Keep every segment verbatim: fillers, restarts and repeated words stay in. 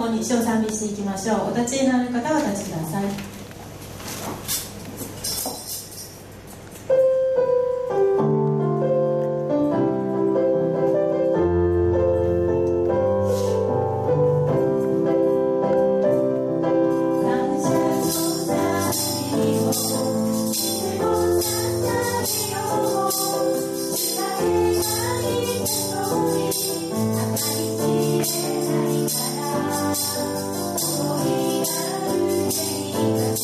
共に主を賛美していきましょう。お立ちになる方はお立ちください。 Thank you.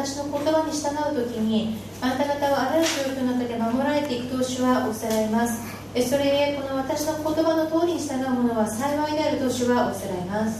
私の言葉に従うときに、あなた方はあらゆる状況の中で守られていくと主はおっしゃられます。それゆえこの私の言葉の通りに従う者は幸いであると主はおっしゃられます。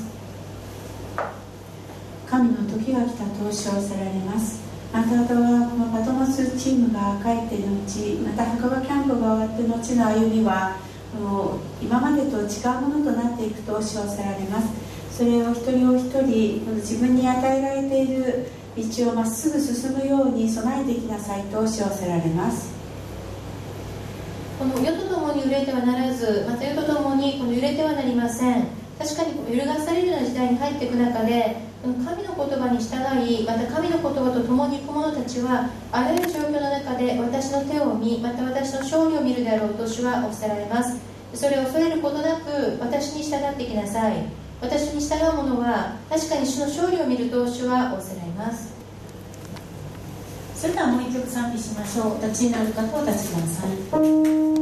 神の時が来たと主はおっしゃられます。あなた方はこのパトモスチームが帰ってのち、また白馬キャンプが終わって後の歩みはもう今までと違うものとなっていくと主はおっしゃられます。それを一人お一人自分に与えられている道をまっすぐ進むように備えていきなさいと主はおっしゃられます。 この世とともに揺れてはならず、また世とともにこの揺れてはなりません。確かにこの揺るがされるような時代に入っていく中で、この神の言葉に従い、また神の言葉と共に行く者たちはあらゆる状況の中で私の手を見、また私の勝利を見るであろうと主はおっしゃられます。それを恐れることなく私に従っていきなさい。私に従う者は確かに主の勝利を見ると主はおっしゃられます。 それではもう一曲賛美しましょう。お立ちになる方お立ちください。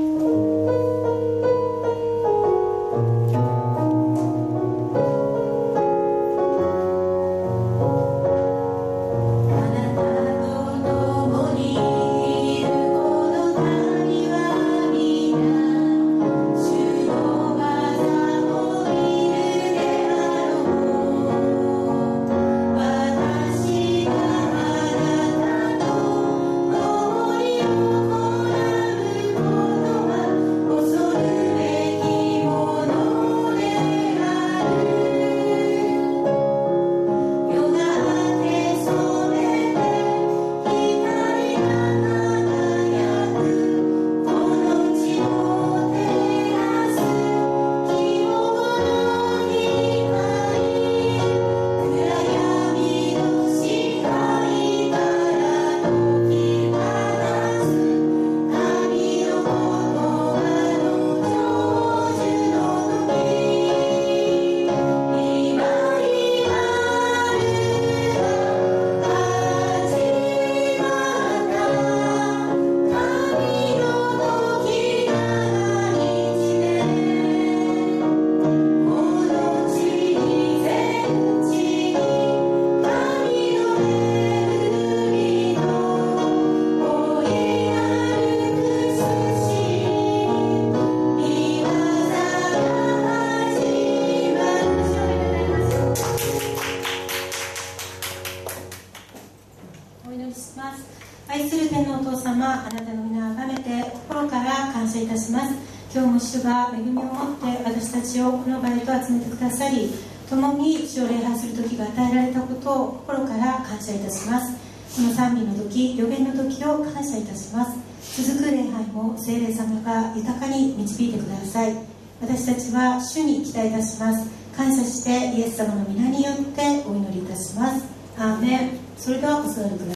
愛する天のお父様、あなたの皆を崇めて心から感謝いたします。今日も主が恵みを持って私たちをこの場へと集めてくださり、共に主を礼拝する時が与えられたことを心から感謝いたします。この賛美の時、予言の時を感謝いたします。続く礼拝も聖霊様が豊かに導いてください。私たちは主に期待いたします。感謝してイエス様の皆によってお祈りいたします。アーメン。それではお座りください。